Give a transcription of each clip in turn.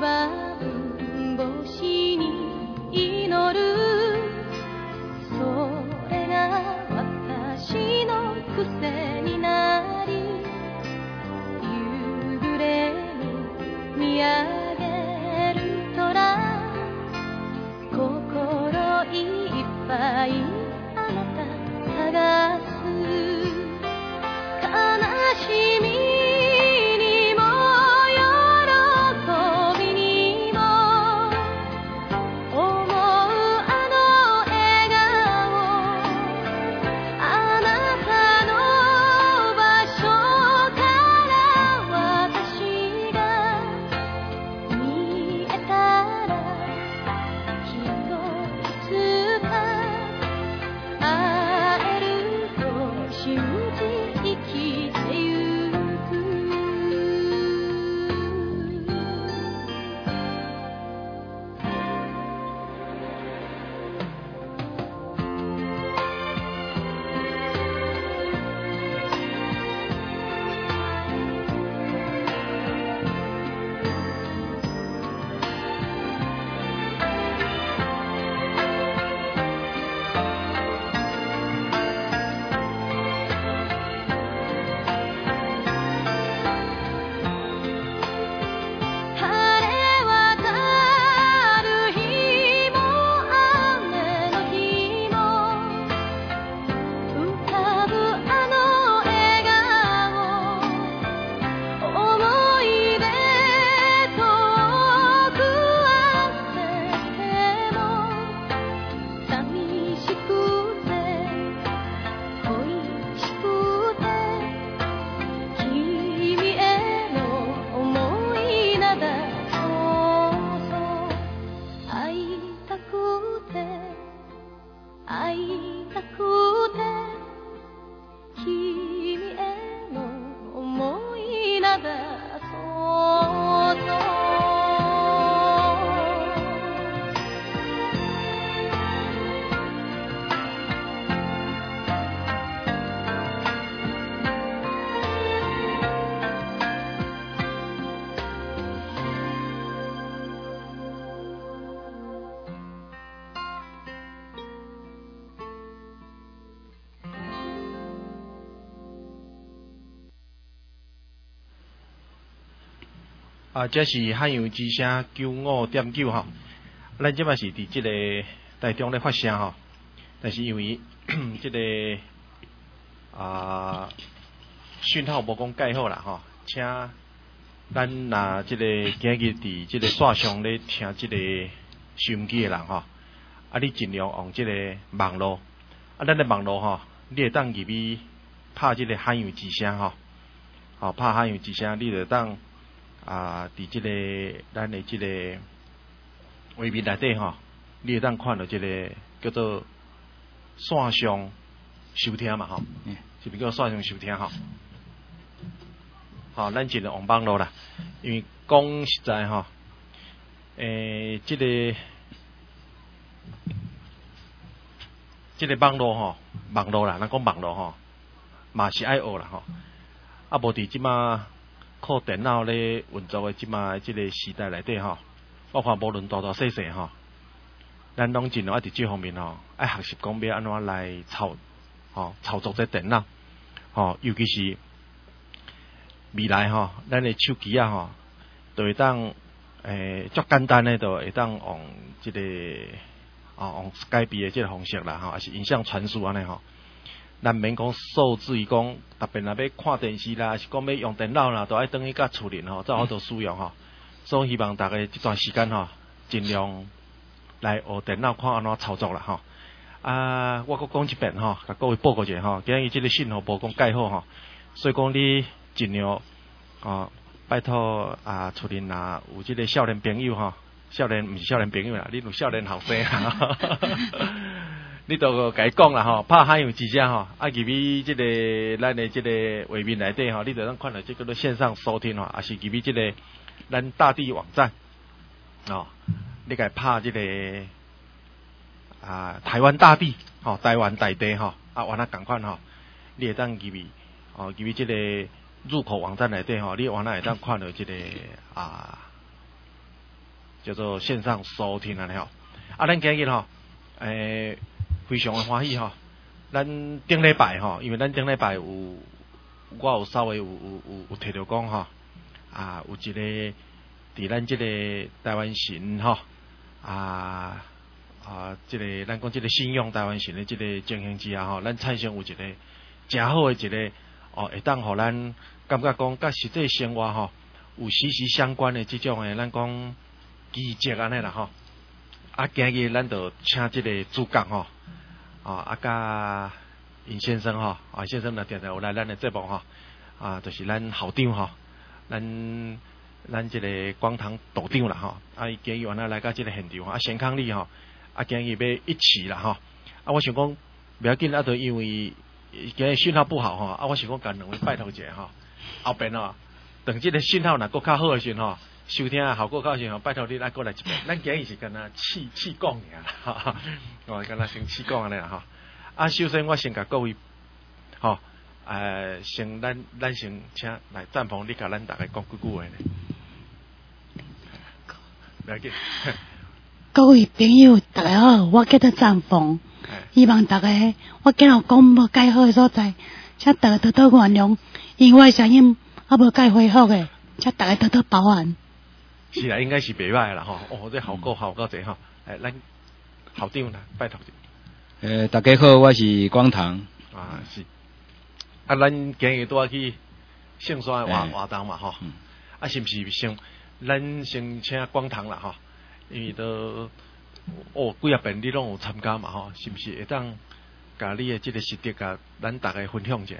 番星に祈る、それが私の癖になり、夕暮れに見上げる空、心いっぱいあなた探す。悲しみにも喜びにも思うあの笑顔、あなたの場所から私が見えたら、きっといつか会えると信じ生きてゆく。晴れ渡る日も雨の日も浮かぶあの笑顔、思い出遠くあっても寂しくて恋しくて、君への思いなだ。そうそう会いたくて会いたくて、君への思いなだ。そうそう这是汉阳之声95.9吼，咱即摆是伫即个台中咧发声吼，但是因为即个讯号无讲介好啦吼，请咱若即个今日伫即个线上咧听即个收音机诶人吼，你尽量用即个网络，咱咧网络吼，你会当入去拍即个汉阳之声吼，拍汉阳之声，你就当伫即个咱的即个画面内底吼，你会当看到即个叫做线上收听嘛吼，是不是叫线上收听吼？咱尽量用网络啦，因为讲实在吼，即个网络吼，网络啦，咱讲网络吼，嘛是爱学啦吼，无伫即马靠电脑咧运作的即马即个时代内底吼，我看无论大大细细吼，咱拢尽量伫即方面吼，爱学习讲要安怎来操作这电脑，尤其是未来吼，咱的手机吼，就会当足简单的，就会当用即个用 Skype 的即个方式啦，还是影像传输安尼吼。咱免讲受制于讲，特别若要看电视啦，是讲要用电脑啦，都爱等于甲厝邻吼，才有法度使用吼。所以希望大家这段时间吼，尽量来学电脑看安怎操作啦吼。我阁讲一遍吼，甲各位报告一下吼，今日这个信号无讲介好吼，所以讲你尽量拜托厝邻若有这个少年朋友吼，少年毋是少年朋友啦，你有少年后生啦。你都甲伊讲啦吼，拍汉阳之声吼，入去即个咱的即个画面内底吼，你就当看到即个叫做线上收听吼，也是入去即个咱大地网站你甲伊拍即个台湾大地台湾大地吼，原来共款吼，你会当入去入去即个入口网站内底吼，你原来会当看到即个叫做线上收听安尼吼。啊，咱今日吼，非常的欢喜吼。咱顶礼拜吼，因为咱顶礼拜我有稍微有摕到讲吼，有一个伫咱即个台湾神吼，即个咱讲即个信仰台湾神的即个情形之下吼，咱产生有一个诚好的一个会当互咱感觉讲甲实际生活吼有息息相关的即种的咱讲奇迹安尼啦吼。今日咱就请即个主讲吼。甲尹先生吼，先生呢定定有来咱的节目吼，就是咱校长吼，咱即个广堂道长啦吼，伊今日安尼来到即个现场，先康利吼，今日要一起啦吼，我想讲不要紧，就因为今日信号不好吼，我想讲甲两位拜托一下吼，后边吼，等即个信号若搁较好诶时吼。收听效果较好，拜托你来过来一遍。咱今日是干那试讲尔啦，干那先试讲安尼啦吼。首先我先甲各位，先咱先请来赞鹏，你甲咱大家讲几句话呢？不要紧。 各位朋友，大家好，我叫做赞鹏，希望大家我今日讲无介好的所在，请大家多多原谅，因为我的声音无介恢复的，请大家多多包涵。 是啦，应该是袂歹啦吼。这效果济吼。咱校长啦，拜托。 大家好，我是光堂。 是。咱今日拄去圣山的活动嘛吼。是不是咱先请光堂啦吼？因为都几啊遍你拢有参加嘛吼，是不是会当甲你的即个实力甲咱大家分享者？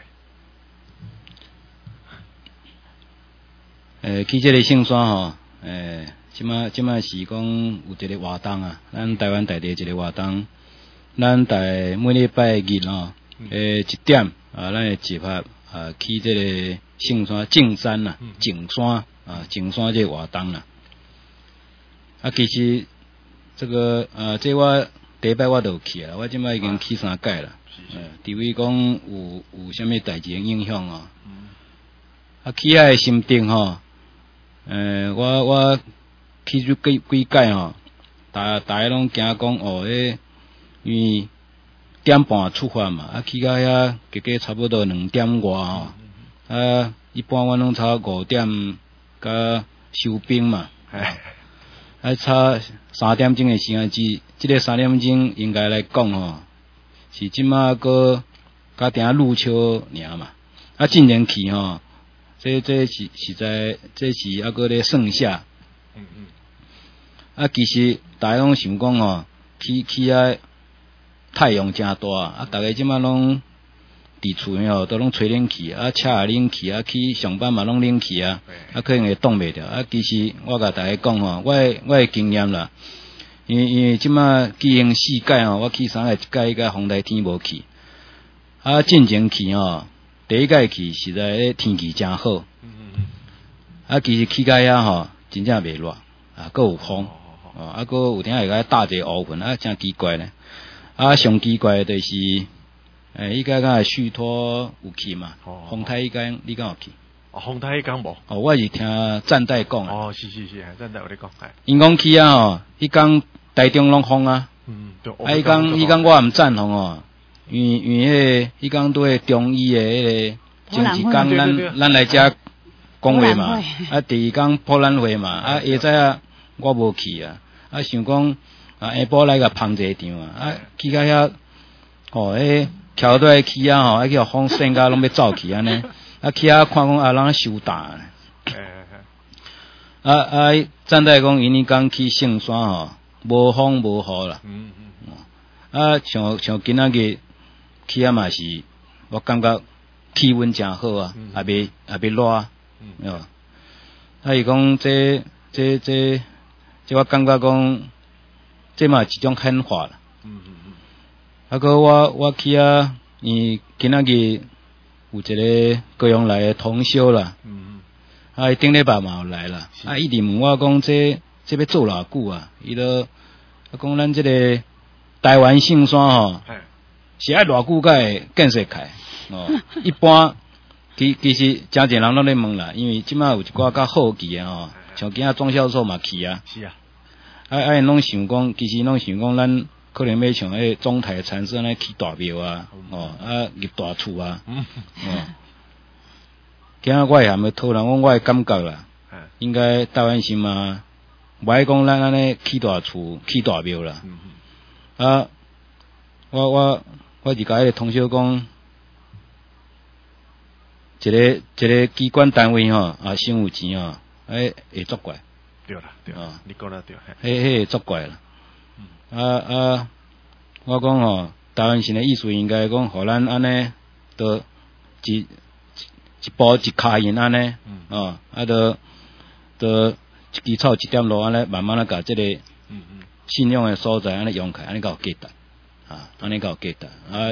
去这个圣山吼。即摆是讲有一个活动啊，咱台湾大地一个活动，咱每礼拜日吼，1点咱会集合去这个圣山径山啦，径山这个活动啦。其实这个这我第一摆我都有去啊，我即摆已經去3屆啦。除非講有啥物代志影響哦。去遐的心得吼。我去咗幾屆吼，大家攏驚講因為1點半出發嘛，去到遐加差不多2點外吼，一般我攏差5點甲收兵嘛，差3點鐘的時間，這個3點鐘應該來講吼，是即馬個甲定路橋爾嘛，進前去吼。這是在這是一個咧盛夏，其實大家攏想講吼，去遐太陽真大，大家即馬攏佇厝邊吼，都攏吹冷氣，車也冷氣，去上班嘛攏冷氣可能會擋袂着。其實我甲大家講吼，我的經驗啦，因為即馬經營4屆吼，我去3屆，1屆風台天無去，進前去吼。第一屆去實在天氣真好，其實去到遐吼，真正袂熱，佫有風，佫有聽會甲打一個烏雲，真奇怪咧。上奇怪就是，伊個續托有去嘛，風台間你敢有去？ 風台間無？ 我是聽戰代講。 是，戰代有咧講。 因講去吼，迄間台中攏風啊，迄間我毋贊同哦。因為迄講對中醫的迄個前一講咱來遮講話嘛，第二講博覽會嘛，下早我無去啊，想講下晡來個捧一場啊，去到遐橋都愛去吼，去互風扇甲攏要走去安尼，去看講人收打，站在講因講去聖山吼，無風無雨啦，像今仔日。去遐嘛是，我感覺氣溫真好啊，也袂熱，伊講這我感覺講，這嘛是一種顯化啦。個我去啊，因今仔日有一個高雄來的同修啦，頂禮拜嘛有來啦，伊直問我講這要做偌久啊？伊都講咱這個台灣聖山吼。是愛偌久才會建設開一般其實真儕人攏咧問啦，因為即馬有一寡較好奇的吼，像今仔莊教授嘛去啊，是啊， 拢想讲，其实拢想讲，咱可能要像迄总台禅师安尼起大庙啊，入大厝啊，今仔我也还没讨论，我的感觉啦，应该台湾是嘛，无爱讲咱安尼起大厝、起大庙啦。我是甲迄个同学讲，一个机关单位吼，先有钱吼，会作怪。 对啦，对啊，你讲得对。 迄会作怪啦。我讲吼，台湾神的意思应该讲，互咱安尼，都一步一脚印安尼，都一枝草一点露安尼，慢慢啊，甲即个信用的所在安尼用起来，安尼较有价值。安尼较有价值。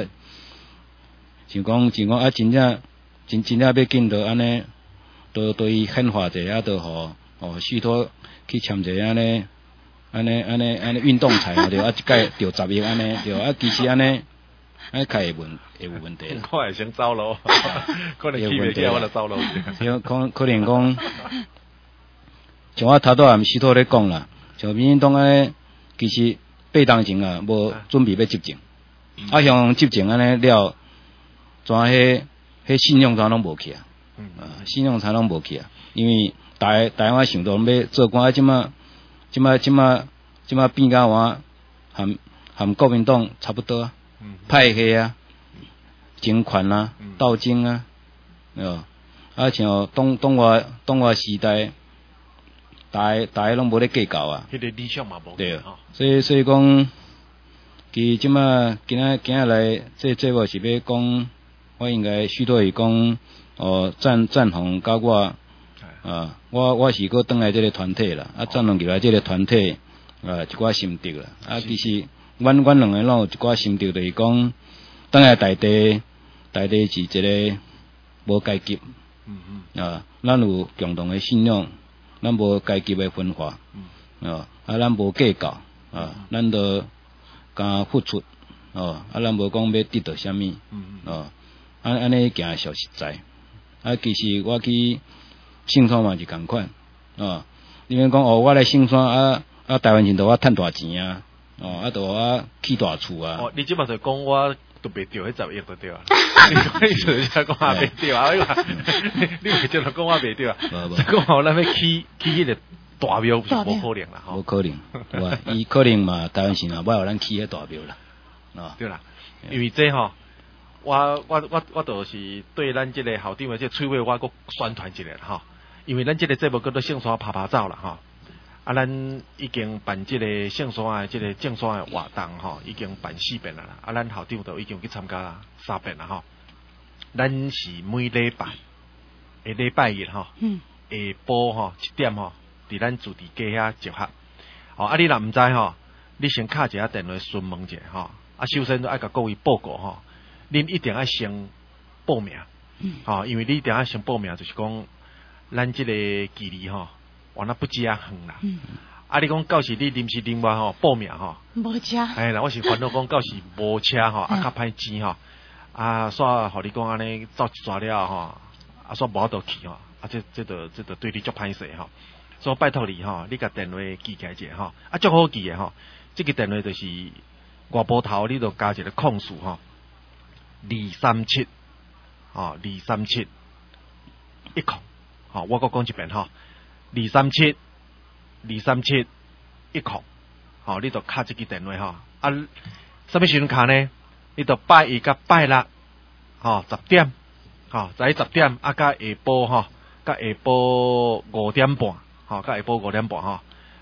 像讲真正要紧到安尼，都伊显化者，都互许多去签者安尼运动彩对，一届着10亿安尼对，其实安尼较会有问题啦。 我会先走路，可能去袂起我就走路。 可能讲，像我头拄也毋许托咧讲啦，像民进党安尼，其实8当前啊，无准备要执政，像执政安尼了，怎迄信用怎拢无去啊？信用怎拢无去啊？因为台湾想到要做官，即马变甲我含国民党差不多啊，派系啊，争权啊，斗争啊，像东华时代。大家拢无咧计较啊， 迄个理想嘛无对，所以讲，其今仔来这节目是要讲，我应该许多是讲，赞同甲我，我是搁转来这个团体啦，赞同入来这个团体，一寡心得啦，其实阮两个拢有一寡心得，就是讲，转来大地是一个无阶级，咱有共同的信仰。咱无阶级的分化，咱无计较，咱都敢付出，咱无讲要得到啥物，安尼行小实在。其实我去姓山嘛是共款，你免讲我来姓山台湾人都我趁大钱啊，都我起大厝啊。 你即摆就讲我都袂着迄10亿就对啊。你意思就讲我袂着啊？你袂就讲我袂着啊？讲好咱要起迄个大庙是无可能啦， 无可能，伊可能嘛，台湾人啊，要互咱起迄大庙啦， 对啦，因为这吼，我就是对咱即个校长的这翠尾，我搁宣传一下吼，因为咱即个节目叫做圣山拍拍照啦吼。咱已经办即个圣山的即个正山的活动吼，已经办4遍啦。咱校长都已经去参加3遍啦吼。咱是每礼拜日吼，下晡吼1点吼，伫咱主题街遐集合。你若毋知吼，你先敲一下电话询问者吼。首先都爱甲各位报告吼，恁一定要先报名。因为你一定要先报名，就是讲咱即个距离吼。我那不加远啦，你讲到时你临时另外吼报名吼， 无车， 啦，我是烦恼讲到时无车吼，较歹钱吼，煞互你讲安尼走一抓了吼，煞无法度去吼，这都对你足歹势吼，所以拜托你吼，你甲电话记起来者吼，足好记诶吼，这个电话就是外部头你就加一个控数吼，237，237，我搁讲一遍吼。237，你就敲这个电话吼。什么时阵敲呢？你就拜一甲拜六，10点早10点，甲下晡甲下晡5点半，甲下晡5点半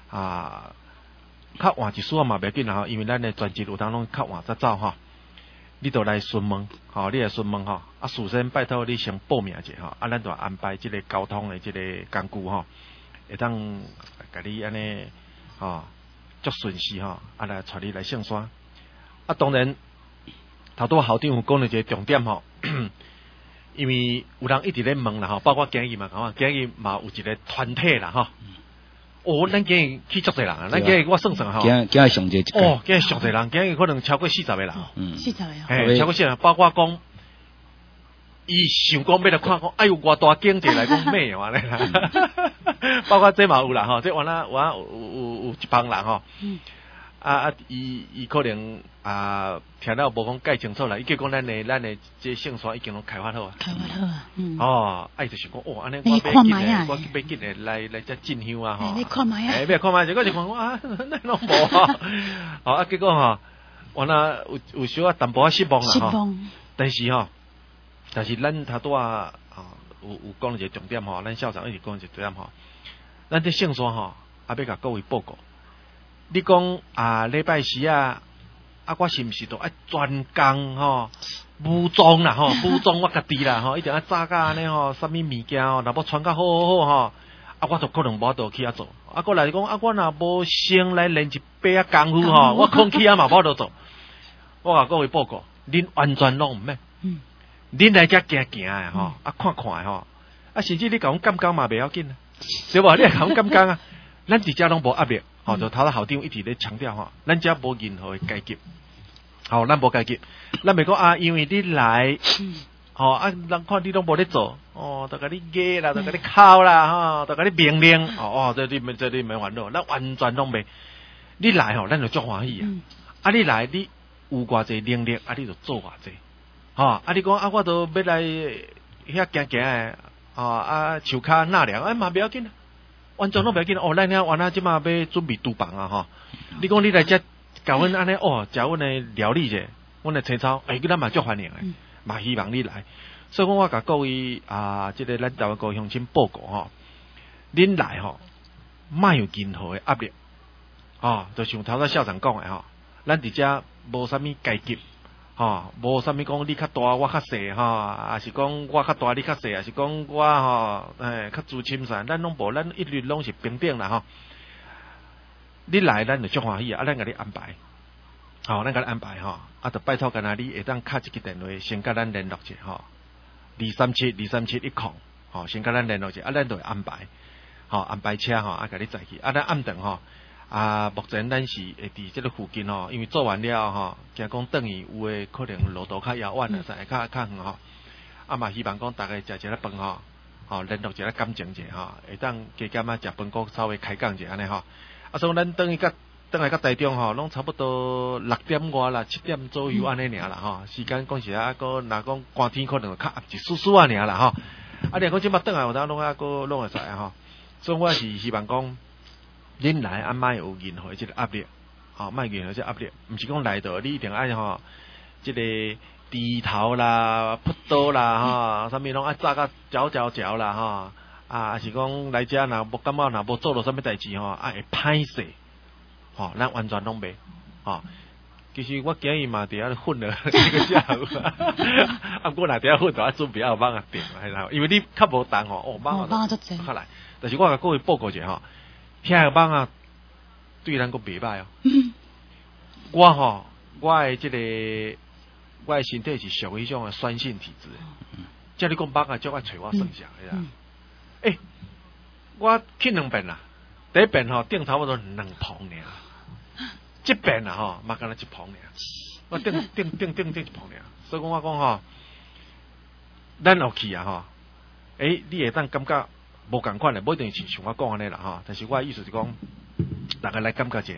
较晚一丝嘛袂紧啦，因为咱的专辑有当拢较晚才走吼。你就来询问，你来询问吼。事先拜托你先报名者吼，咱就安排这个交通的这个工具吼。会当甲你安尼足顺势来带你来圣山。当然头拄校长有讲了一个重点吼，因为有人一直咧问啦包括今日嘛，今日嘛有一个团体啦咱今日去足侪人啊，咱今日我算算今日上济一届， 今日上侪人，今日可能超过40个人 40个超过40个，包括讲伊想讲要来看讲，哎呦，偌大景者来讲咩话咧？包括这嘛有啦吼，这原来有一帮人吼，伊可能听到无讲介清楚啦，伊叫讲咱的这姓山已经拢开发好啊，伊就想讲哦，安尼我要紧的来这进香啊吼， 你看卖啊， 要看卖，结果就讲咱拢无啊，结果吼，原来有小啊淡薄失望啦吼，但是咱头拄有讲一个重点吼，咱校长一直讲一个重点吼，咱这姓山吼，要甲各位报告。你讲礼拜四我是毋是都爱专工吼武装啦吼，武装我家己啦吼，一定要炸甲安尼吼，啥物物件若要穿甲好吼，我就可能无倒去做。过来讲我若无先来练一把功夫吼，我空气嘛无倒做。我甲各位报告，恁完全拢毋免。恁来遮行行诶吼，看看诶吼，甚至你甲阮感觉嘛袂要紧啊，对无？你甲阮感觉啊，咱伫遮拢无压力。就头校长一直咧强调吼，咱遮无任何诶阶级，咱无阶级，咱袂讲因为你来，人看你拢无咧做，就甲你压啦，就甲你敲啦，就甲你命令，这你免烦恼，咱完全拢袂。你来咱就足欢喜啊！你来你有偌济能力，你就做偌济，你讲我都要来遐行行诶，手骹纳凉，嘛袂要紧啊。完全拢袂要紧咱遐原来即马要准备厨房啊你讲你来遮甲阮安尼食阮的料理者，阮的青草，咱嘛足欢迎诶，嘛希望你来。所以讲我甲各位即个咱台湾各乡亲报告恁来莫有任何的压力就像头先校长讲的咱伫遮无啥物阶级。无啥物讲你较大我较细也是讲我较大你较细，也是讲我较资深啥，咱拢无，咱一律拢是平等啦你来咱就足欢喜咱甲你安排，咱甲你安排就拜托干那你会当敲一个电话，先甲咱联络者237-237-10先甲咱联络者咱就会安排安排车甲你载去咱暗顿目前咱是会伫即个附近因为做完了惊讲等于有诶可能路途较遥远啊，会较远嘛希望讲大家食一个饭联络一个感情者会当加减食饭锅稍微开讲者安尼所以咱等于来台中拢差不多6点外啦，7点左右安尼尔啦时间讲是若讲寒天可能较暗一丝丝尔啦你讲即马转来有当拢拢会使所以我是希望讲。恁来莫有任何即个压力，莫任何即压力，毋是讲来到你一定爱即个低头啦、扑倒啦，啥物拢爱炸甲嚼啦是讲来遮若无感觉若无做到啥物代志会歹势，咱完全拢袂其实我今日嘛伫遐混了一个下午，过若伫遐混就准备后帮定啦，因为你较无动帮足济，较来，但是我甲各位报告者遐个帮对咱个袂歹我的即个我的身体是属于迄种酸性体质，叫你讲帮就爱找我算账的我去2遍啦，第一遍顶差不多2磅尔，这遍嘛敢若1磅尔，我顶1磅尔，所以讲我讲咱后去你会当感觉。无共款的，无一定是像我讲安尼啦但是我的意思是讲，大家来感觉者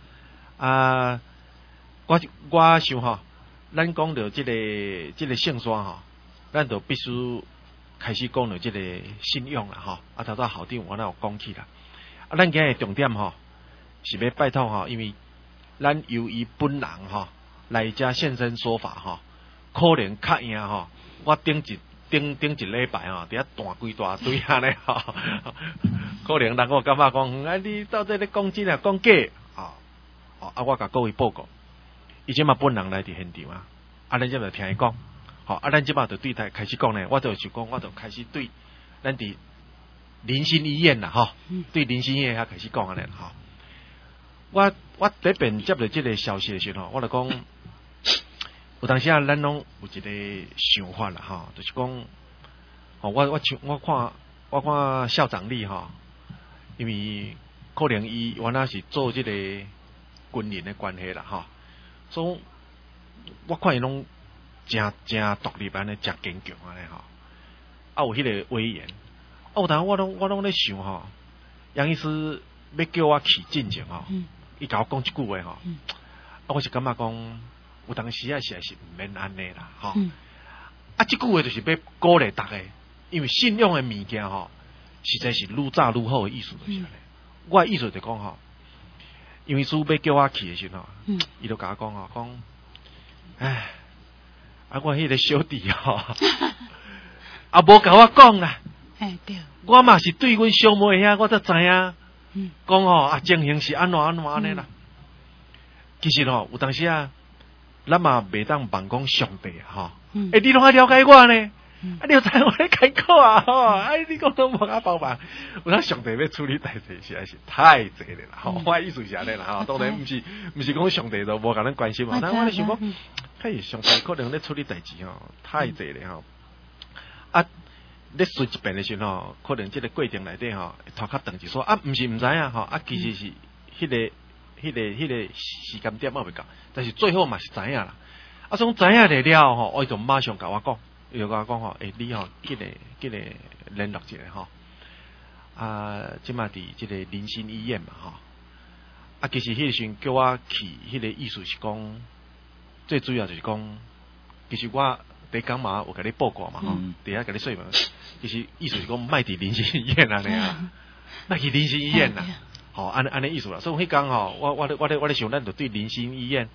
我想咱讲到即个姓山咱就必须开始讲到即个信用啦头校长我有讲起啦咱今日重点是要拜托因为咱由于本人来遮现身说法可能较赢我顶一礼拜伫遐弹几大堆安尼可能人我感觉讲你到底咧讲真讲假我甲各位报告，伊即马本人来伫现场咱即马就听伊讲咱即马就对他开始讲呢，我就想讲我就开始对咱伫林心医院啦对林心医院遐开始讲安尼我第一遍接到即个消息的时候我就讲。有当时咱拢有一个想法啦就是讲我看校长你因为可能伊原来是做即个军人的关系啦所以我看伊拢真独立安尼，真坚强安尼有迄个威严，有当我拢咧想吼，杨医师要叫我去进前吼，伊甲我讲一句话吼，我是感觉讲有当时啊，实在是毋免安尼啦，吼。即句话就是要鼓励大家，因为信仰的物件吼，实在是愈早愈好的意思就是安尼。我的意思就讲吼，因为师要叫我去的时候，伊就甲我讲吼，讲，唉，我迄个小弟吼，无甲我讲啦。 对。 我嘛是对阮小妹遐，我才知影，讲吼情形是安怎安尼啦。其實吼，有當時啊，咱嘛袂當妄講上帝吼，你攏愛了解我呢，你又知我咧開口啊吼，你講都無甲幫忙，有當上帝要處理代志實在是太濟咧啦，吼，我意思是安尼啦，吼，當然毋是講上帝就無甲咱關心嘛，但我咧想講，嘿，上帝可能咧處理代志吼，太濟咧吼，咧順一遍的時候，可能即個過程內底吼，拖較長一撮，毋是毋知影吼，其實是迄個時間點未到，但是最後嘛是知影啦。從知影嚟了吼，伊就馬上甲我講，伊就甲我講吼，你吼記得聯絡一下吼。即馬佇即個林新醫院嘛吼。其實迄個時叫我去，迄個意思是講，最主要就是講，其實我第講嘛有甲你報告嘛吼，第下甲你說嘛，其實意思是講賣佇林新醫院安尼啊，賣去林新醫院啦。吼，安尼意思啦，所以迄講吼，我咧想，咱就對林新醫院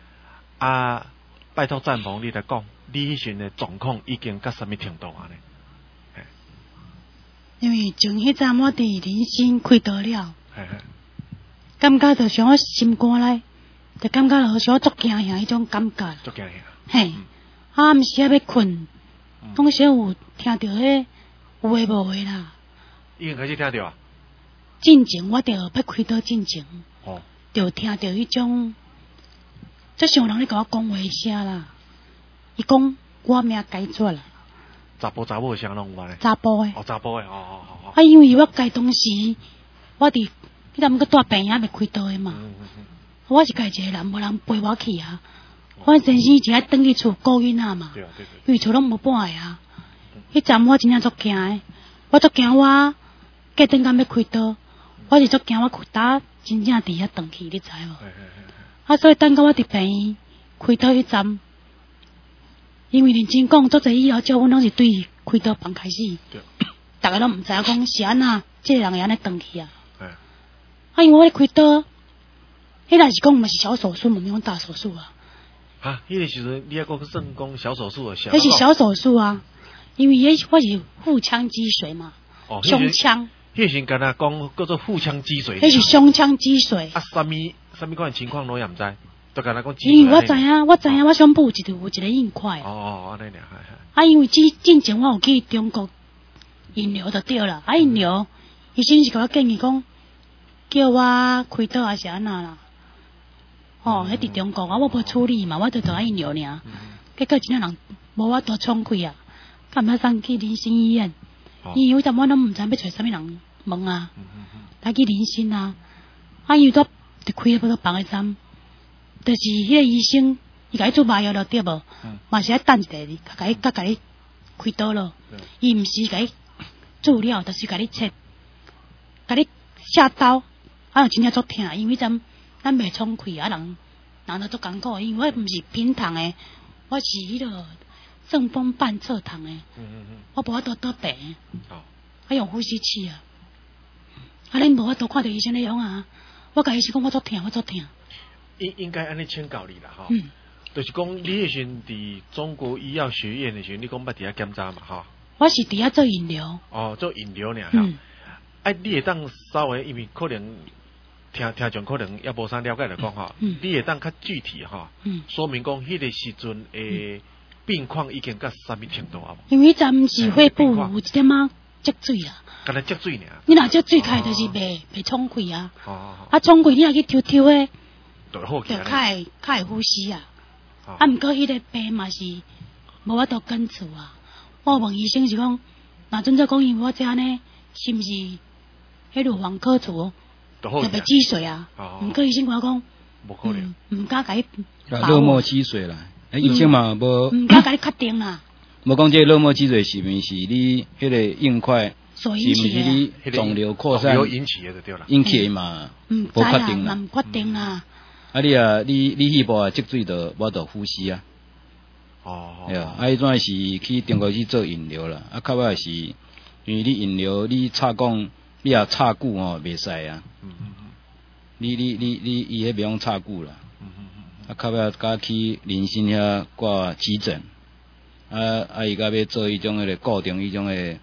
拜託贊鵬你來講，你迄時的狀況已經到什麼程度啊？呢？ 因為從迄陣我佇林新開刀了，感覺就像我心肝內，就感覺好像足驚嚇迄種感覺。 足驚嚇。 嘿，毋是要困，當時有聽到迄有誒無誒啦。 已經開始聽到啊？ 進前我就要開刀進前，就聽到迄種，即像人咧甲我講話聲啦。伊講我命改錯啦。 查甫的聲攏有啊咧。 查甫的。 查甫的， 因為我改當時，我佇迄陣個大病院未開刀的嘛。我是家一個人，無人陪我去啊。我先生就愛轉去厝顧囡仔嘛，因為厝攏無伴的啊。迄陣我真正足驚的，我足驚我隔頓間要開刀。我是足驚，我骨打真正佇遐斷去，你知無？所以等到我佇病院開刀迄陣，因為認真講，做者以後照阮攏是對開刀房開始，大家攏毋知影講是安怎，即個人會安尼斷去啊。因為我咧開刀，迄若是講毋是小手術，毋是講大手術啊。 迄個時陣你還講算講小手術啊？ 迄是小手術啊，因為我是腹腔積水嘛，胸腔。 迄時敢若講叫做腹腔積水， 迄是胸腔積水。 什麼款情況我也毋知，就敢若講。 因為我知影，我胸部有一個硬塊。 安尼倆。 因為之前我有去中國引流就對啦，引流，醫生是甲我建議講，叫我開刀還是安那啦。迄佇中國我無處理嘛，我就引流爾。結果真正人無法度衝開啊，咁馬上去林新醫院。因為我攏毋知要找啥物人問啊，來去林新啊，因為都開不到房個針，就是迄個醫生，伊甲伊做麻藥就對無，嘛是愛等一下，甲你開刀咯，伊毋是甲你注料，就是甲你切，甲你下刀，就真正足疼，因為咱袂衝開啊，人都足艱苦，因為我毋是平躺的，我是迄個。正風半側躺誒，我無法度倒病，我用呼吸器啊，恁無法度看到醫生咧樣啊，我甲醫生講我足疼。 應該安尼請教你啦，吼，就是講你迄時佇中國醫藥學院誒時，你講捌佇遐檢查嘛，吼？ 我是佇遐做引流。 做引流爾，吼。你會當稍微，因為可能聽眾可能也無啥了解來講吼，你會當較具體吼，說明講迄個時陣誒。病況已經到什麼程度啊？ 因為暫時肺部有一點仔積水啊。 敢若積水呢？ 你若積水開就是袂衝開啊。衝開你若去抽誒，就較會呼吸啊。毋過迄個病嘛是無法度根除啊。我問醫生是講，若準則講因為我這樣呢，是毋是迄乳房科處特別積水啊？毋過醫生跟我講， 無可能， 毋敢甲伊。 落寞積水啦。醫生嘛無， 毋敢甲你確定啦。 无讲这个脑膜积水是毋是你迄个硬块，是毋是你肿瘤扩散引起的对啦？ 引起嘛？ 毋无确定啦， 毋确定啦。 你肺部积水就无得呼吸啊。对啊，迄阵是去中国去做引流啦，较尾是因为你引流你插管，你也插久袂使啊。你伊迄袂用插久啦。较尾甲去林森遐挂急诊，伊甲要做迄种迄个固定迄种迄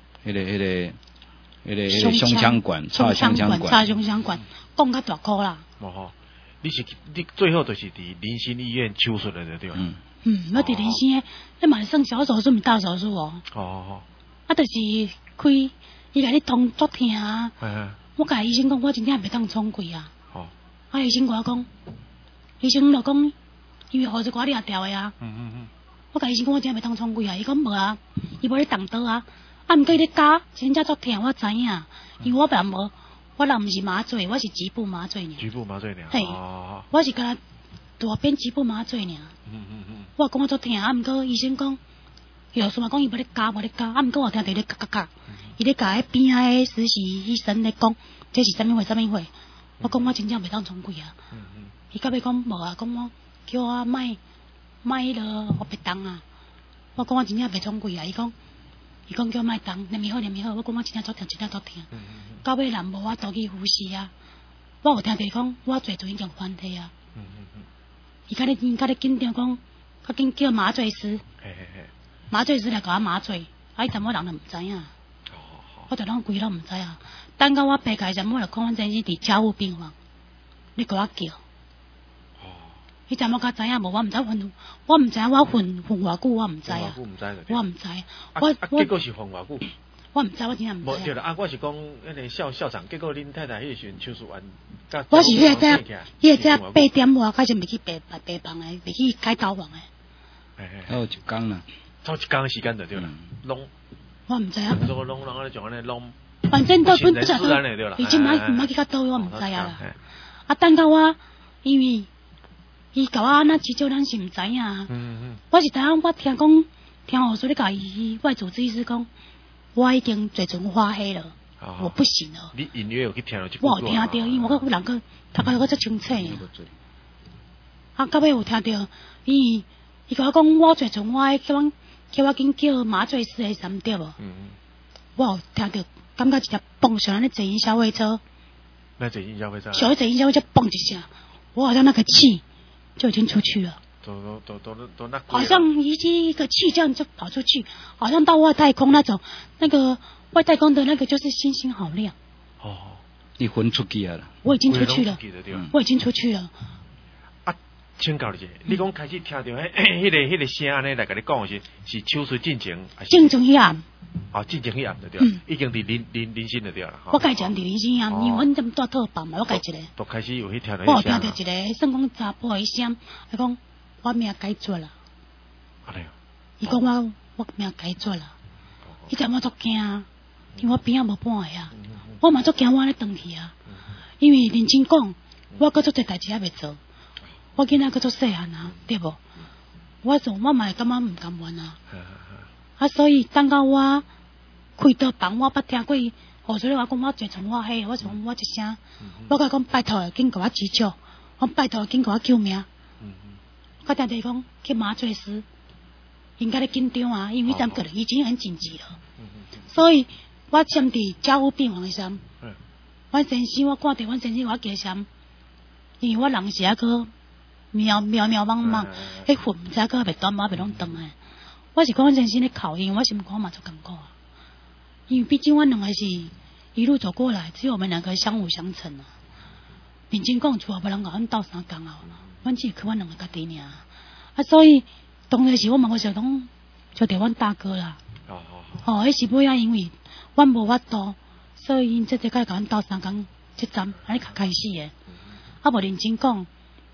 个胸腔管，插胸腔管， 讲较大箍啦。 你最后就是伫林森医院手术了对吧？ 我伫林森迄嘛算小手术，毋大手术哦。就是开，伊甲你通足疼啊。我甲医生讲，我真正袂当冲气啊。医生甲我讲，医生就讲，因为护士管你也调的啊。我甲医生讲，我真正袂当冲气啊。伊讲无啊，伊无咧动刀啊。毋过伊咧教，真正足疼，我知影。因为我并无，我若毋是麻醉，我是局部麻醉尔。 局部麻醉尔。 嘿，我是甲大边局部麻醉尔。我讲我足疼，毋过医生讲，药师嘛讲伊无咧教，毋过我听到咧咔，伊咧甲迄边仔诶实习医生咧讲，这是啥物货？我讲我真正袂当冲气啊。伊到尾讲无啊，讲我叫我莫迄落学别动啊。我讲我真正袂冲气啊，伊讲叫我莫动，念咪好。我讲我真正足疼。到尾人无法度去呼吸啊。我有听到讲，我最阵已经翻体啊。伊甲咧紧张讲，较紧叫麻醉师。麻醉师来甲我麻醉，伊淡薄人就毋知影。我就拢规拢毋知啊。等到我爬起时，我就看阮先生伫家务病房，你甲我叫。你怎么甲知影无？我毋知混偌久，我毋知啊。我毋知。 结果是混偌久。 我毋知，我真正毋知。 对啦，我是讲迄个校长，结果恁太太迄个时阵手术完， 我是迄个8点外开始袂去病房诶，袂去开刀房诶。 还有一工啦。 差一工时间就对啦，拢。 我毋知啊。 拢安尼种安尼拢。 反正都不知道，已经买去到倒，我毋知啊啦。等到我，因为伊甲我安那急救，咱是毋知影啊。我是我听护士咧甲伊外主治医师讲，我已经嘴唇发黑了，我不行了。 你隐约有去听到这句话？我有听到，因为我人个头壳我足清楚到尾有听到，伊甲我讲，我嘴唇发黑，叫我紧叫麻醉师诶，三对无？我有听到。感觉一只蹦上来咧坐云霄飞车， 那坐云霄飞车， 小一坐云霄飞车蹦一下，我好像那个气就已经出去了， 都那， 好像一个气这样就跑出去，好像到外太空那种，那个外太空的那个就是星星好亮。 你昏出去了？ 我已经出去了，我已经出去了。 请教你者，你讲开始听到迄个声安尼来甲你讲是手术进前， 进前迄暗。 进前迄暗就对，已經佇林森就对啦。 我家前佇林森啊，因為阮踮住套房嘛，我家一個。 都開始有去聽到。 我聽到一個，算講查甫的聲，伊講我命該絕啦。伊講我命該絕啦。伊陣我足驚啊，因為我邊仔無半個啊，我嘛足驚我咧轉去啊，因為認真講，我閣足濟代志還未做，我囡仔閣足細漢啊，對無？我嘛會感覺唔甘願啊。所以等到我開刀房，我捌聽過護士咧話講我嘴唇發黑，我就講我一聲，我甲講拜託緊甲我急救，我拜託緊甲我救命。我聽到伊講去麻醉師，應該咧緊張啊，因為伊陣個已經很緊急了。所以我先佇家務病房的時候，阮先生我看到阮先生我加時，因為我人是一個渺茫茫，迄魂唔知個袂斷，我袂攏斷誒。我是講阮先生咧考驗，我心肝嘛足艱苦啊。因為畢竟阮兩個是一路走過來，只有我們兩個相輔相成啊。認真講，厝也無人甲阮鬥相共啊，阮只靠阮兩個家己爾。所以當時我嘛有想講，就着阮大哥啦。迄時尾仔因為阮無法度，所以因即甲阮鬥相共，即站安尼開始誒。無認真講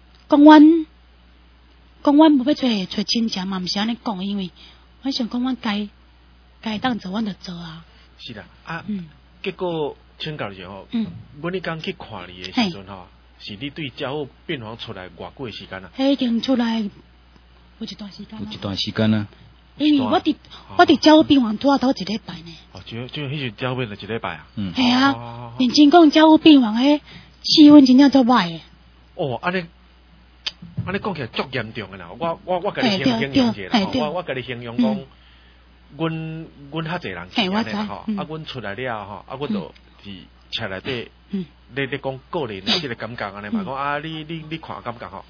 阮無要找親情嘛，毋是安尼講，因為阮想講阮該當做，阮就做啊。 是啦，結果請教一下吼，阮迄天去看你的時陣吼，是你對家務病房出來偌久的時間啊？ 已經出來有一段時間。 有一段時間啊。 因为我伫照顾病房拄头一礼拜呢。 哦，就迄时照顾了一礼拜啊。 系啊，认真讲照顾病房诶，气氛真正足歹诶。 哦，安尼讲起来足严重诶啦！我甲你形容一下啦，我甲你形容讲，阮较侪人去安尼啦吼，啊，阮出来了吼，啊，阮就伫车内底，你讲个人即个感觉安尼嘛，讲啊，你看感觉吼，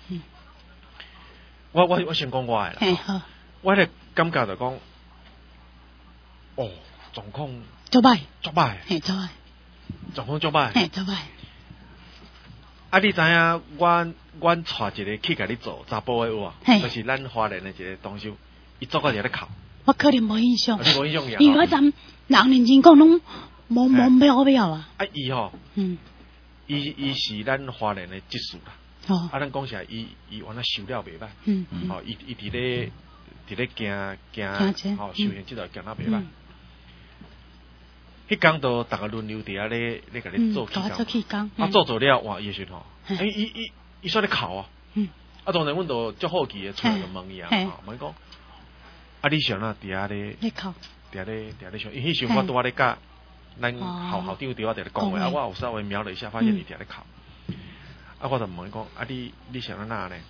我先讲我诶啦，我咧感觉就讲，哦，状况足歹， 嘿， 足歹， 状况足歹， 嘿，足歹。 啊，你知影，阮带一个去甲你做查甫诶有啊，就是咱华人诶一个同修，伊做个伫咧哭。 我可能无印象， 你无印象呀？ 因为咱人认真讲拢无秒啊。 啊，伊吼，伊是咱华人诶技术啦。哦。啊，咱讲起来，伊原来修了袂歹。哦，伊伫咧行，吼，修行即条行得袂歹。迄工都逐个轮流伫遐咧甲你做气工，啊做了哇，伊时吼，伊煞咧哭啊，啊当然阮都足好奇诶，出来就问伊啊，问伊讲，啊你想哪伫遐咧哭，伫遐咧想，伊迄时我拄仔咧甲咱校长伫遐讲话，啊我有稍微瞄了一下，发现伊伫遐咧哭，啊我就问伊讲，啊你想哪呢？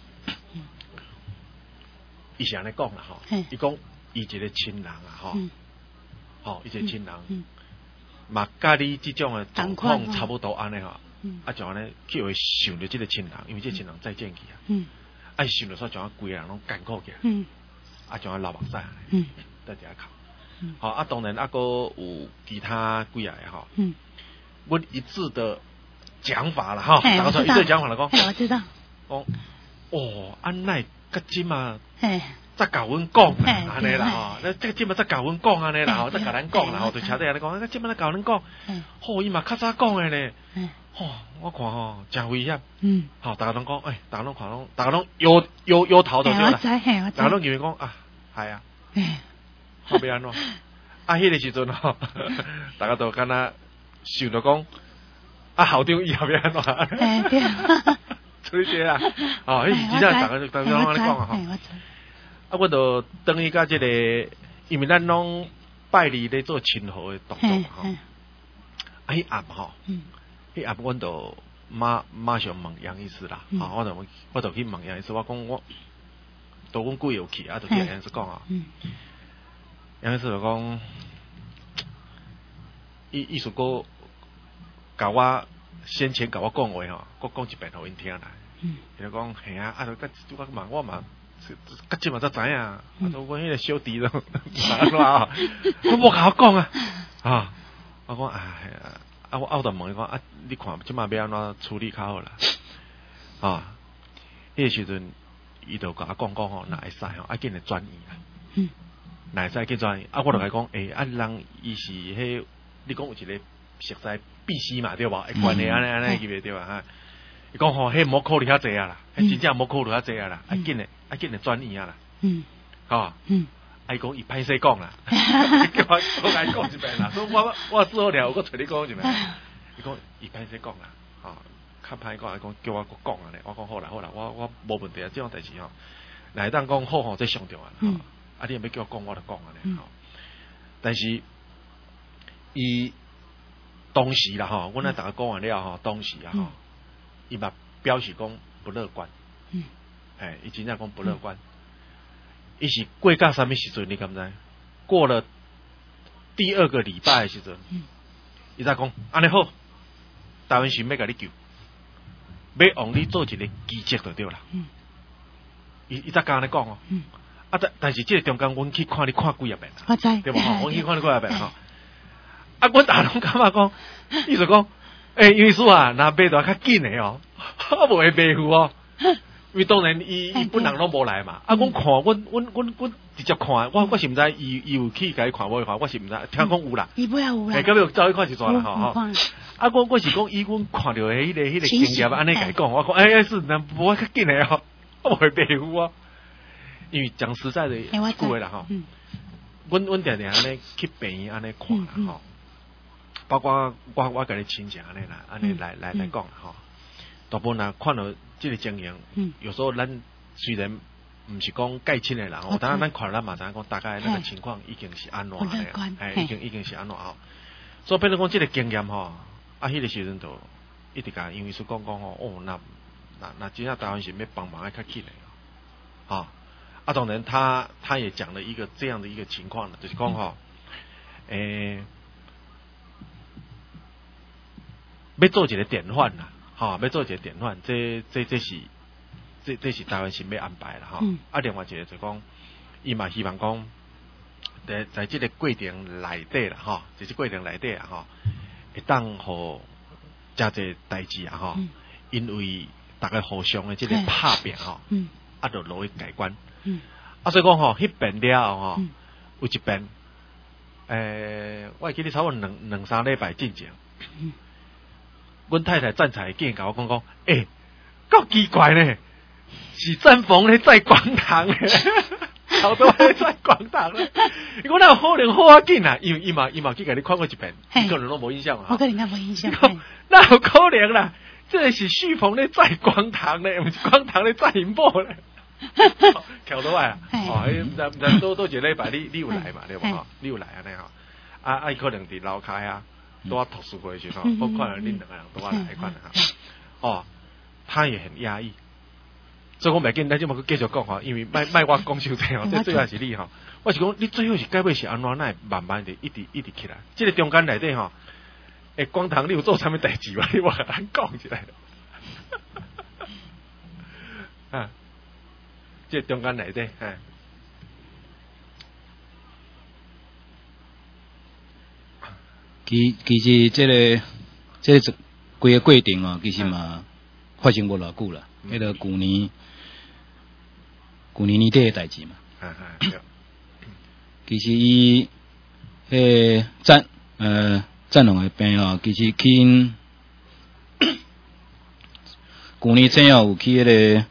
伊是安尼讲啦吼，伊讲伊一个亲人啊吼，伊一个亲人。嘛，甲你即种诶状况差不多安尼吼，啊，就安尼去会想着即个亲人，因为即个亲人再见去啊，啊，想着说像啊规个人拢艰苦起来，啊，像啊流目屎安尼，在底下哭，好啊，当然啊，阁有其他几个吼，阮一致的讲法啦，哈，大家说一致讲法啦，讲， 我知道， 讲，哦，安奈甲即嘛。才甲阮讲安尼啦吼，那这个即马才甲阮讲安尼啦吼，才甲咱讲啦吼，对车底安尼讲，即马才甲咱讲，吼伊嘛较早讲诶咧，吼我看吼真危险，吼大家拢讲，大家拢看拢，大家拢摇头就对啦，大家拢认为讲啊，系啊，后边安怎？啊，迄个时阵吼，大家都敢若想着讲，啊校长以后要安怎？所以这啊，哦，迄时真正大家拢安尼讲啊吼。啊，我就等于甲即个，因为咱拢拜礼咧做亲和的动作嘛吼。啊，迄暗吼，迄暗阮就马上问杨医师啦，我就去问杨医师，我讲我，都阮几号去啊？就听杨医师讲啊。杨医师就讲，意思讲，甲我先前甲我讲话吼，我讲一遍互因听啦。伊就讲，嘿啊，啊，就我问我嘛。甲即嘛才知影，啊！阮迄个小弟咯，我无甲我讲啊，我讲啊，我就问伊讲啊，你看即嘛要安怎处理较好啦？迄个时阵，伊就甲我讲吼，若会使吼，啊，紧来转院啦，若会使去转院，啊，我就甲伊讲，啊，人伊是迄，你讲有一个熟悉必须嘛，对无？会关系安尼记袂对吧？哈。伊讲吼，迄莫考虑遐济啊啦，迄真正莫考虑遐济啊啦，啊紧来转院啊啦，啊伊讲伊歹势讲啦，叫我甲伊讲一遍啦，所以我事后了，我找你讲一遍，伊讲伊歹势讲啦，较歹讲，伊讲叫我讲安尼，我讲好啦，我无问题啊，这种代志吼，来当讲好吼，这上重要啦，啊你要叫我讲，我就讲安尼，但是伊当时啦吼，阮咧大家讲完了吼，当时啊吼。伊嘛表示讲不乐观，伊真正讲不乐观。伊是过到什么时阵？你敢知？过了第2个礼拜的时阵，伊才讲安尼好，台湾是要甲你救，要往你做一个奇迹就对啦。伊才敢安尼讲哦。但是这个中间，阮去看你看几啊遍啦， 我知对无？阮去看你几啊遍吼。啊，阮大拢感觉讲，意思讲。因为说啊，若买到较紧诶哦，啊无会卖付哦。因为当然伊本人拢无来嘛。啊，阮看阮直接看，我是毋知伊有去甲伊看无看，我是毋知，听讲有啦。 伊尾有啦。 到尾走去看是怎啦吼？啊，我是讲以阮看到迄个经验安尼甲伊讲，我讲是咱无较紧诶哦，啊无会卖付哦。因为讲实在的，句话啦吼。阮定定安尼去病院安尼看啦吼。包括我甲你亲情安尼啦，安尼来讲啦吼。大部分人看到这个情形，有时候咱虽然毋是讲介亲的人，当然咱看咱嘛知影讲大概那个情况已经是安怎的，已经是安怎吼。所以变成讲这个经验吼，迄个时阵就一直甲因为是讲吼，那真正台湾是要帮忙要较起来，当然他也讲了一个这样的一个情况了，就是讲吼，要做一个典范啦，要做一个典范，这是台湾是要安排啦，另外一个就讲，伊嘛希望讲，在这个过程内底啦，在这过程内底啊，会当互真侪代志啊，因为大家互相的这个拍拼就落去解决。所以讲迄边了后有一边，我会记得差不多两三礼拜之前，阮太太站起来见甲我讲，够奇怪呢，是正逢咧在广场咧，好多咧在广场咧，伊讲那可能好啊紧啊，因为伊嘛去甲你看过一遍，你可能都无印象啊， 我可能无印象， 那有可能啦，这是旭鹏咧在广场咧，毋是广场咧在银幕咧。桥到啊！唔多一礼拜你有来嘛？对无？你有来安尼吼？伊可能伫楼骹啊，拄啊读书会时吼，我看恁两个人拄啊来款哈。他也很压抑，所以我袂紧，咱就继续讲吼，因为卖我讲伤济吼，这最后是你吼。我是讲你最后是该尾是安怎奈慢慢的一直起来。这个中间内底吼，广堂你有做啥物代志嘛？你我咱讲起来。这中间内底， 其实这个规个过程其实嘛发生无偌久啦，迄个旧年年底的代志嘛。其实伊战龙的病其实去旧年前后有去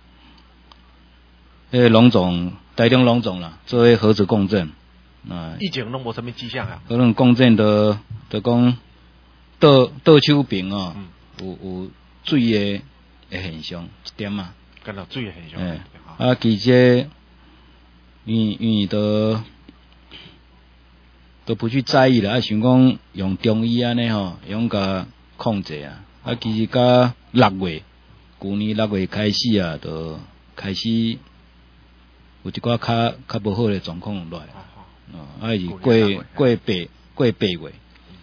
龙总台中龙总啦，做核磁共振以前拢无啥物迹象啊。 可能共振就讲倒手柄有水的现象一点啊。 敢若水的现象。 其实因为都不去在意啦，想讲用中医安尼用甲控制啊。其实甲6月，旧年6月开始就开始。有一寡较无好的状况落来，是过8月，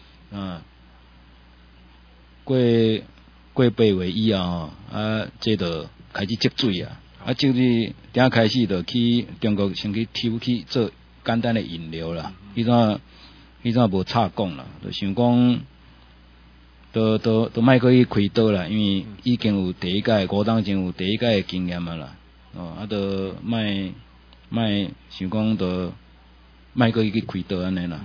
过8月以后这就开始积水啊，积水顶开始就去中国先去抽去做简单的引流啦，迄阵无插讲啦，就想讲，都莫去开刀啦，因为已经有第一届5当前有第一届的经验啊啦，都莫想讲都莫去开刀安尼啦。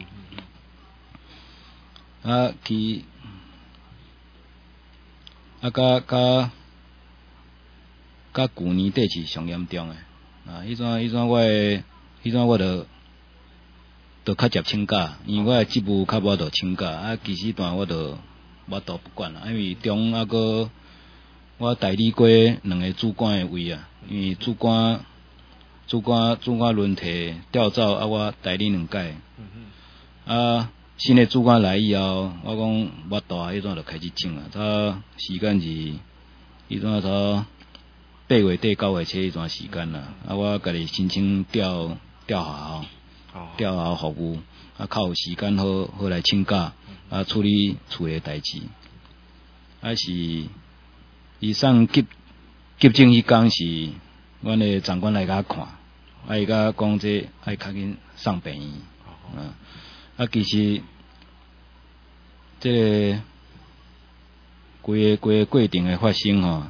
甲旧年底是上严重诶。迄阵我就较接请假，因为我职务较无就请假。其实段我都不管啦，因为中个我代理过2个主管诶位啊，因为主管轮替调走我代理2届。新的主管来以后，我讲我大迄阵就开始种啊，他时间是迄阵他8月底9月初迄段时间啦。我家己申請調校服務，較有時間好來請假，處理厝的代志。是伊上急症迄天是，阮的長官來甲看，伊甲講這愛較緊送病院。其實這個規個過程的發生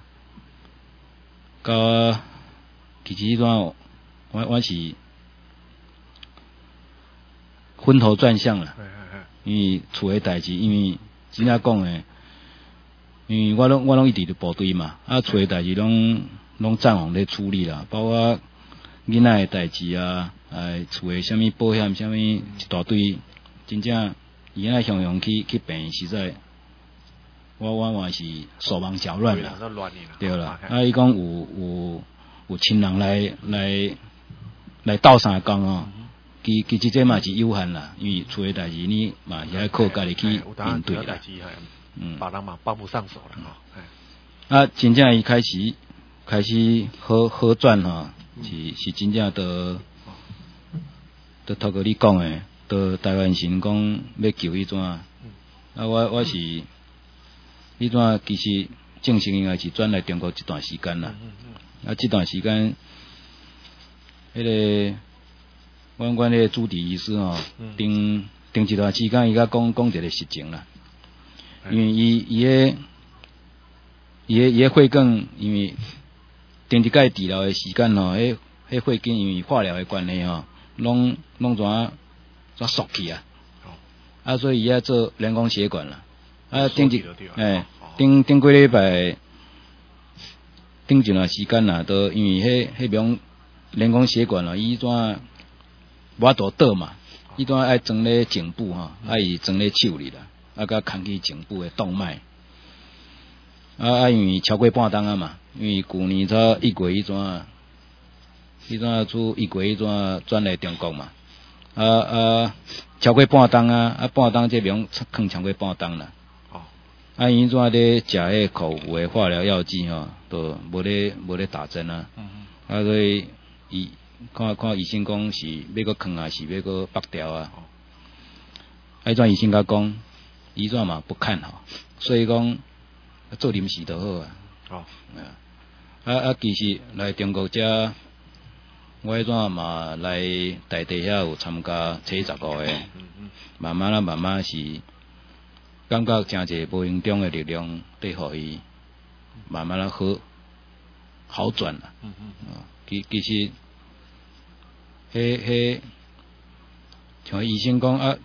其實迄段我是昏頭轉向啦，因為厝的代志，因為真正講的，因為我攏一直佇部隊嘛，厝的代志攏暫時咧處理啦，包括囡仔的代志厝的啥物保險啥物一大堆。真正伊安尼向去病院，實在我是手忙腳亂啦，對啦。伊講有親人來来斗相共哦。其实这嘛是有限啦，因为厝诶代志你嘛是爱靠家己去面对啦。 别人嘛帮不上手啦吼。 啊，真正伊开始好转吼，是真正都透过你讲诶，都台湾神讲要救迄阵啊，我是迄阵其实正式应该是转来中国一段时间啦。啊，这段时间，迄个阮迄个主治医师吼，定一段时间伊甲讲一个实情啦，因为伊个血管，因为定一届治疗的时间吼，迄血管因为化疗的关系吼，拢怎缩起啊，啊，所以伊要做人工血管啦，啊，顶过礼拜。顶一段时间啦，都因为迄种人工血管啦，伊怎无度倒嘛，伊怎爱装咧颈部吼，伊装咧手里啦，甲扛起颈部的动脉，因为超过半冬啊嘛，因为去年才1月迄阵出1月迄阵转来中国嘛，超过半冬啊，半冬这边囥超过半冬啦。伊怎咧食迄口服的化疗药剂吼，都无咧打针啊。所以伊看医生讲是要搁囥啊，是要搁拔掉啊。迄阵医生甲讲，伊怎嘛不看好，所以讲做临时就好啊。其实来中国遮，我迄阵嘛来大地遐有参加7、15个，慢慢是。感觉真侪无形中的力量，对互伊慢慢好转啦。其实，像医生讲啊，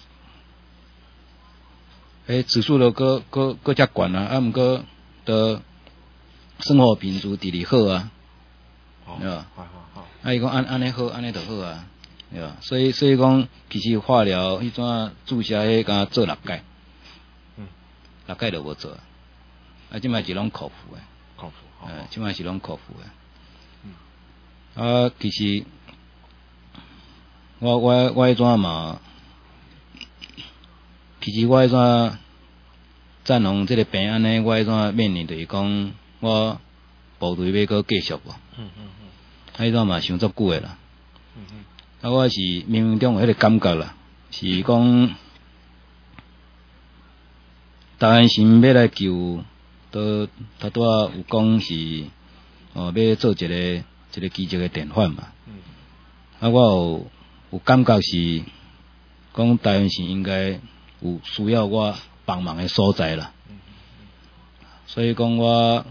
指数都搁遮悬啊，毋过都生活品质直直好啊，对吧？伊讲安尼好，安尼就好啊，对吧？所以讲，其实化疗迄阵注射迄敢做6届。6届都无做，即摆是拢克服诶，即摆是拢克服诶。其实我迄阵嘛，其实我迄阵战龙即个病安尼，我迄阵面临就是讲，我部队要搁继续无。迄阵嘛想足久诶啦。我是冥冥中有迄个感觉啦，是讲。台湾神要来救，都他拄仔有讲是要做一个奇迹的典范嘛。我有感觉是讲台湾神应该有需要我帮忙的所在啦。所以讲我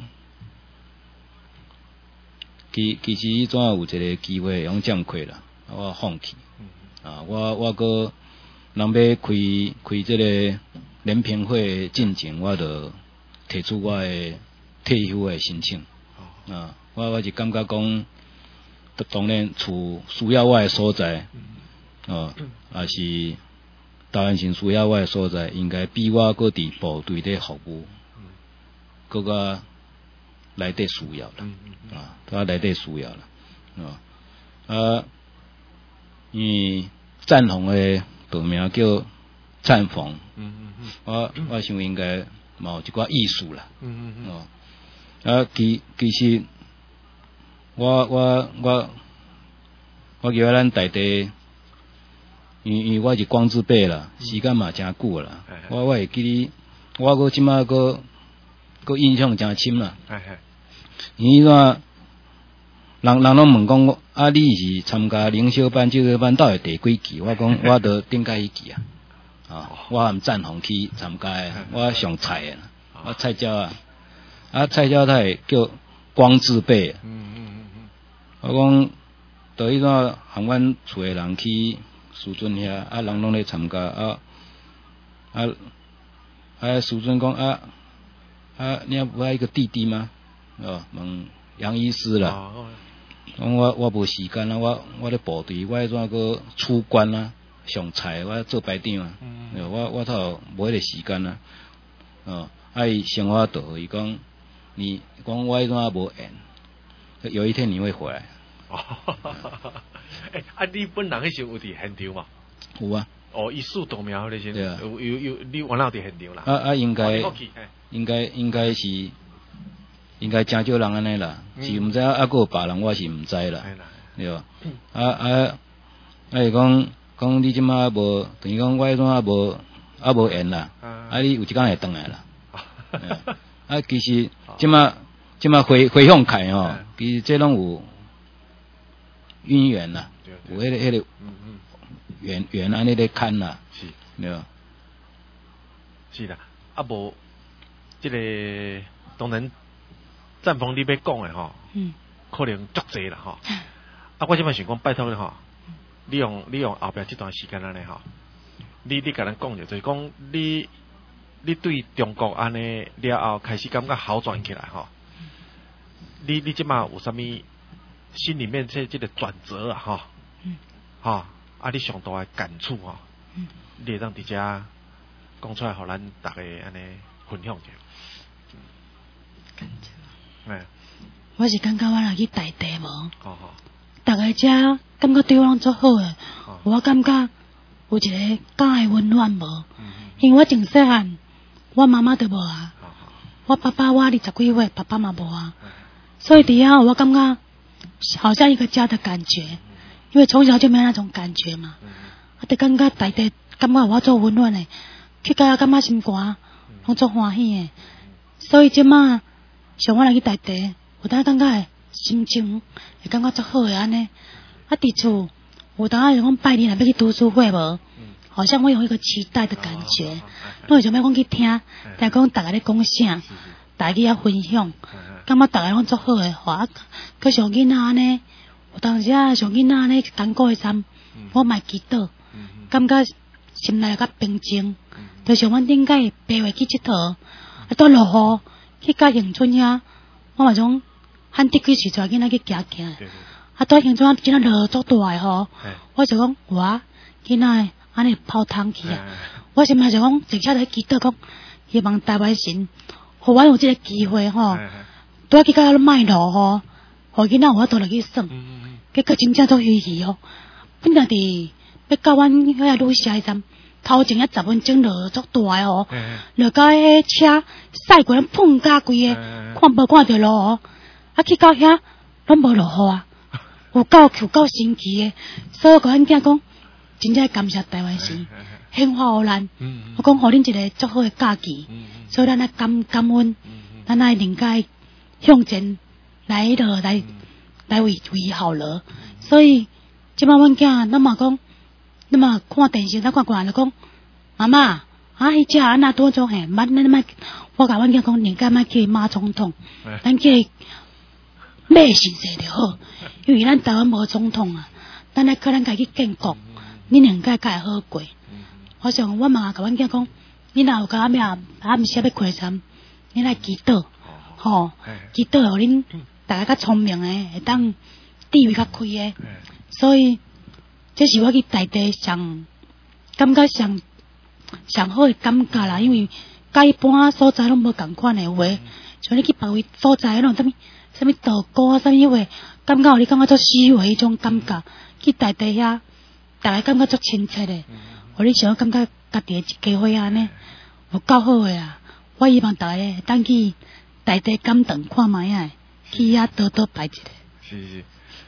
其实迄阵有一个机会用占亏啦，我放弃。我搁人要开这个。联评会进前，我就提出我的退休的申请。我是感觉讲，当然厝需要我的所在，也是台湾省需要我的所在，应该比我搁伫部队咧服务，搁较内底需要啦，搁内底需要啦，因为战红的道名叫。绽放，我想应该嘛有一寡艺术啦，其实我记得咱大地，因为我是光字辈啦，时间嘛真久啦，我会记哩，我搁即马搁印象真深啦，因为人拢问讲，你是参加领袖班、这个班到底第几期？我讲我都顶届迄期啊。我含战红去参加的，我上菜的，我菜鸟菜鸟他会叫光字辈。我讲，到迄阵含阮厝的人去苏尊遐，人拢咧参加，苏尊讲你也不爱一个弟弟吗？问杨医师啦。讲我无时间啦，我咧部队，我迄阵个出关啦。上菜我做排长啊，我头无迄个时间啊，伊生活倒伊讲，你讲我迄阵无闲，有一天你会回来， 你本人迄时有伫现场嘛？ 有啊。 哦，伊树动苗迄时啊， 有，你原来伫现场啦。 应该是真少人安尼啦，是毋知还佫有别人，我是毋知啦，对吧？是讲你即马无，等于讲我迄种无缘啦，你有一天会转来啦。其实即马回向开吼，其实这拢有因缘啦，有迄个缘安尼咧看啦， 是， 对吧？ 是啦，无即个当然，战锋你要讲的吼，可能足济啦吼。我即摆想讲，拜托你吼，你用后壁这段时间安尼吼，你甲咱讲者，就是讲你对中国安尼了后开始感觉好转起来吼。你即摆有啥物心里面这个转折啊吼？吼，你上大的感触吼，你会当伫遮讲出来，互咱大家安尼分享者。 我是感觉我若去台地无，大家遮感觉对我拢足好诶，我感觉有一个家诶温暖无，因为我从细汉，我妈妈都无啊，我爸爸我20几岁，爸爸嘛无啊，所以伫遐我感觉好像一个家的感觉，因为从小就没有那种感觉嘛，我就感觉台地感觉我足温暖诶，去到感觉心肝拢足欢喜诶，所以即马像我若去台地，有当感觉诶心情会感觉足好诶安尼，伫厝有当就讲拜年若要去读书会无，好像我有一个期待的感觉，我会想要讲去听，听讲大家咧讲啥，大家去遐分享，感觉大家拢足好诶，佮上囡仔安尼，有当时啊上囡仔安尼艰苦诶衫，我嘛祈祷，感觉心内较平静，就像阮顶届8月去佚佗，倒落雨。去到恒春遐，我嘛种喊得几时带囡仔去行行，到恒春今仔落足大诶吼，我就讲我囡仔安尼泡汤去啊，我心内就讲直接在祈祷讲，希望台湾神，互阮有即个机会吼，拄去到莫落吼，互囡仔有法度落去耍，结果真正足稀奇哦，本来伫要到阮遐旅社诶站。头前10分钟落足大诶吼，落到迄车驶过碰甲规个，看无看着路哦，去到遐拢无落雨啊，有够神奇诶，所以我甲阮囝讲，真正感谢台湾神，献花予咱，我讲互恁一个足好诶假期，所以咱来感恩，咱来应该向前来为好了，所以即摆阮囝咱嘛讲。那么看电视，咱看就讲，妈妈，迄只安那多种嘿，咱我甲阮囝讲，应该去马总统，咱去马先生就好，因为咱台湾无总统啊，咱来靠咱家己建国，恁应该会好过。我想我嘛甲阮囝讲，你若有甲暗时要开餐，你来祈祷，吼，祈祷互恁大家较聪明诶，会当智慧较开诶，所以。这是我去台地感觉上好的感觉啦，因为甲一般所在拢无共款的话，像你去别位所在迄种啥物稻谷啊，啥物话，感觉互你感觉足虚伪迄种感觉。去台地遐，大家感觉足亲切的，互你想感觉家己的一家伙安尼，有够好的啊！我希望大家会当去台地感动看卖啊，去遐多摆一个。 是，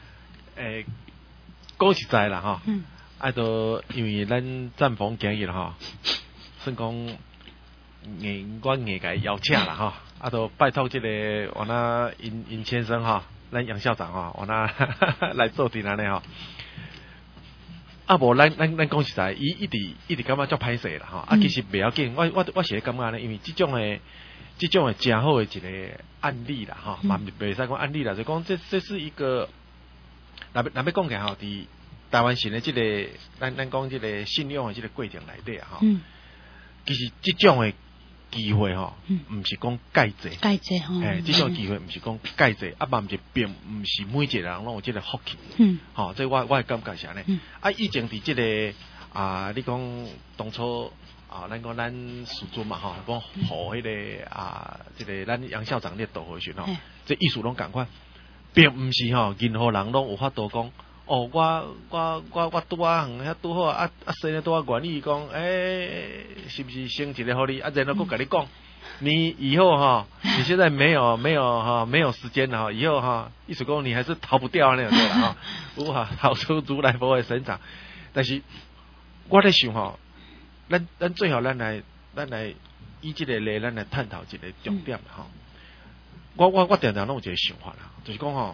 讲实在啦吼，都因为咱战锋今日吼，算讲阮硬甲伊邀请啦吼，都拜托这个我那尹先生吼，咱杨校长吼，我那来做阵安尼吼。无咱讲实在，伊一直感觉足歹势啦吼，其实袂要紧，我是感觉呢，因为这种的真好的一个案例啦吼，嘛袂使讲案例啦，就讲这是一个。若要讲起吼，伫台湾省的这个，咱讲这个信用的这个过程内底啊，吼，其实这种的机会吼，唔是讲介济吼， 这种机会唔是讲介济，嘛唔是并唔是每一个人拢有这个福气，吼，这我的感觉是安尼。以前伫这个你讲当初咱讲咱师尊嘛吼，讲互迄个这个咱杨校长咧导回时吼，这意思拢共款。 并毋是吼，任何人拢有法度讲。哦，我拄啊，遐拄好生咧拄啊愿意讲，是不是生一个互你然后佫甲你讲，你以后哈，你现在没有时间了哈，以后哈，意思讲你还是逃不掉那种对啦哈，有哈，逃出如来佛的身掌。但是我咧想吼，咱最好咱来以这个例咱来探讨一个重点哈。我常常拢有一个想法啦，就是讲吼。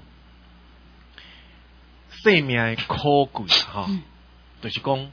生命的可贵哈，就是讲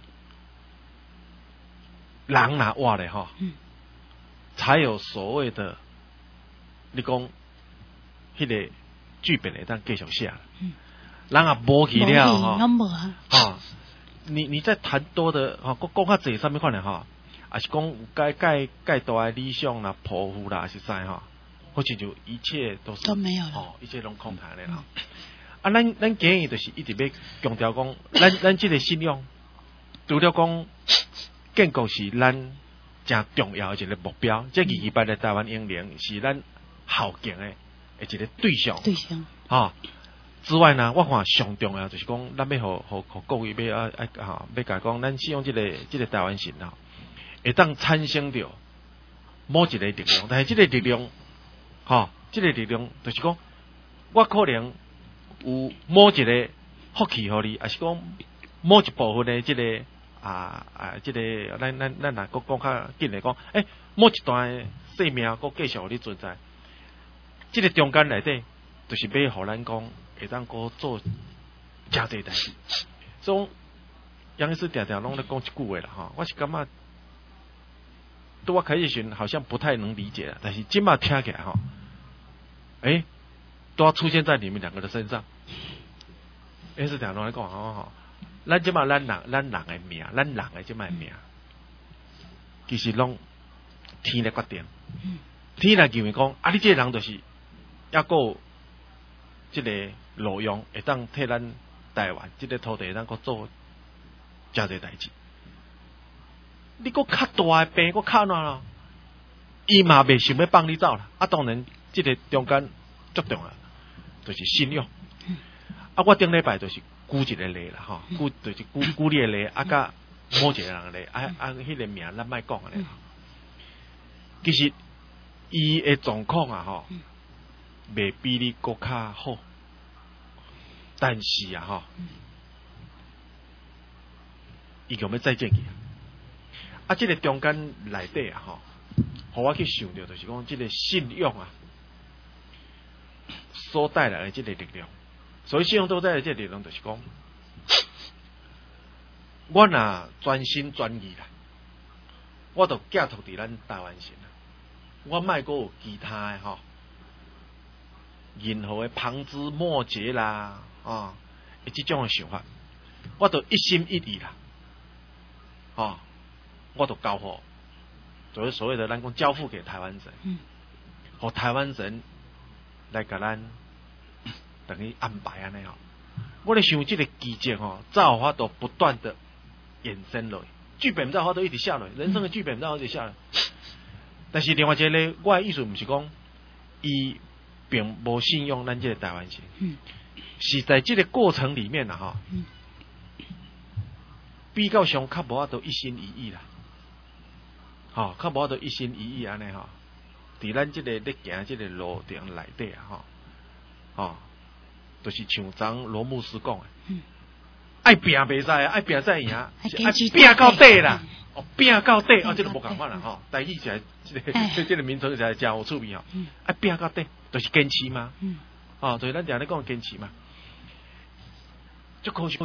人若活咧哈，才有所谓的你讲迄个剧本会当继续写。人啊无去了哈，你在谈多的哈，讲较济啥物款咧哈，也是讲有介大的理想啦、抱负啦，是啥哈，或者就一切都是都没有了， 哦，一切拢空谈咧哈。啊，咱建议就是一直要强调讲，咱这个信仰，除了讲建国是咱真重要的一个目标，这228的台湾英灵是咱孝敬的一个对象。之外呢，我看上重要就是讲，咱要互各位要甲讲，咱使用这个台湾神啊，会当产生着某一个力量，但是这个力量，这个力量就是讲，我可能。有某一个福气互你，还是讲某一部分的这个这个咱若讲较紧来讲，某一段的生命佫继续互你存在。这个中间内底，就是要互咱讲会当佫做真侪代志。所以杨医师常常拢咧讲一句话啦，哈，我是感觉，对我开始时好像不太能理解了，但是今嘛听起来哈，都要出现在你们两个的身上。是这样来讲吼，咱即马咱人的命，咱人的即马命，其实拢天来决定。天来认为讲，你这个人就是还有这个路用，会当替咱台湾这个土地，咱佫做真侪代志。你佫较大的病，佫较哪咯？伊嘛未想要放你走啦。当然，这个中间最重要就是信用。我顶礼拜就是举一个例啦，就是举你的例，甲某一个人的例，迄个名咱莫讲咧。其实伊的状况未比你佫较好，但是伊讲要再见去。这个中间内底互我去想到，就是讲这个信用所带来的这个力量。所以信用都在这力量，就是讲，我若专心专意啦，我就寄托伫咱台湾神啦，我莫阁有其他的任何的旁枝末节啦，这种的想法，我就一心一意啦，我就交付，就是所谓的咱讲交付给台湾人，和台湾人来甲咱。等于安排安尼我咧想这个剧情才有法度不断的衍生落去，剧本才有法度一直下来，人生的剧本才有一直下来。但是另外一个咧，我的意思不是讲伊并无信用咱这个台湾人，是在这个过程里面比较上较无法度一心一意啦，较无法度一心一意安尼伫咱这个咧行这个路程内底就是像昨罗牧师讲的，爱拼袂使，爱拼才赢，爱拼到底啦，拼到底，这个无共款啦台语起来，这个名称起来真有趣味爱拼到底，就是坚持嘛，就是咱常咧讲坚持嘛，足可惜。